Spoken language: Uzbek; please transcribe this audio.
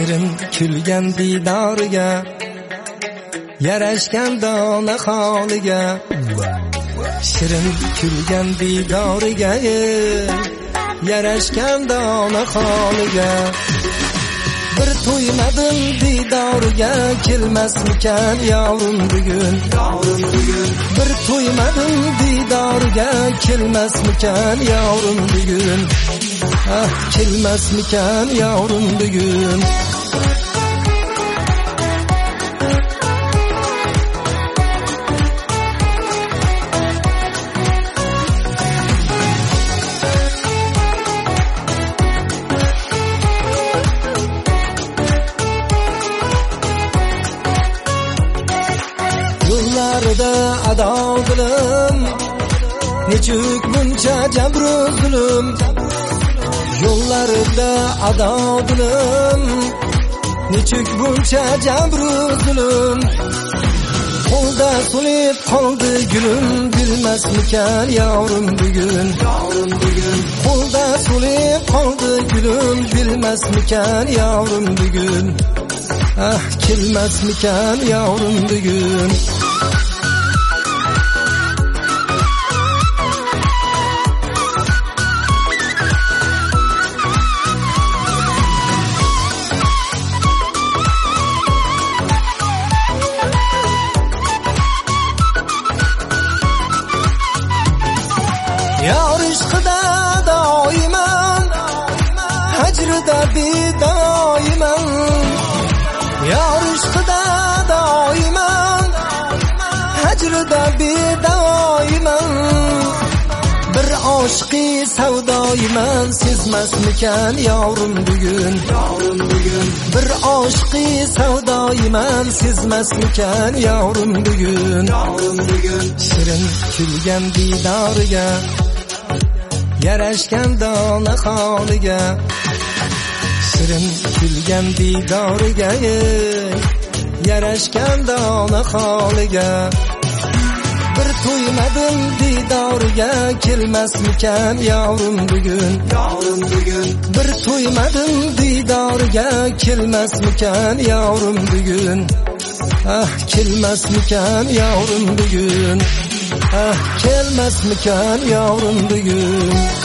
shirin kulgan diydoriga yarashgan dona holiga shirin kulgan diydoriga yarashgan dona holiga bir to'ymadim diydoriga kelmasmikan yavrum bugun bir to'ymadim diydoriga kelmasmikan yavrum bugun ah kelmasmikan yavrum bugun yollarda ado dilim nechuk buncha jabru zulm yollarda ado dilim nechuk buncha jabru zulm qo'lda so'lib qoldi gulim bilmasmikan yavrum bugun qo'lda so'lib qoldi gulim bilmasmikan yavrum bugun ah kelmasmikan yavrum bugun yor ishqida doiman hajrida bedoiman yor ishqida doiman hajrida bedoiman bir oshiqi savdoiman sezmasmikan yavrum bugun bir oshiqi savdoiman sezmasmikan yavrum bugun shirin kulgan diydoriga yarashgan dona holiga shirin kulgan diydoriga yarashgan dona holiga bir to'ymadim diydoriga kelmasmikan yavrum bugun bir to'ymadim diydoriga kelmasmikan yavrum bugun ah kelmasmikan yavrum bugun ah kelmasmikan yavrum bugun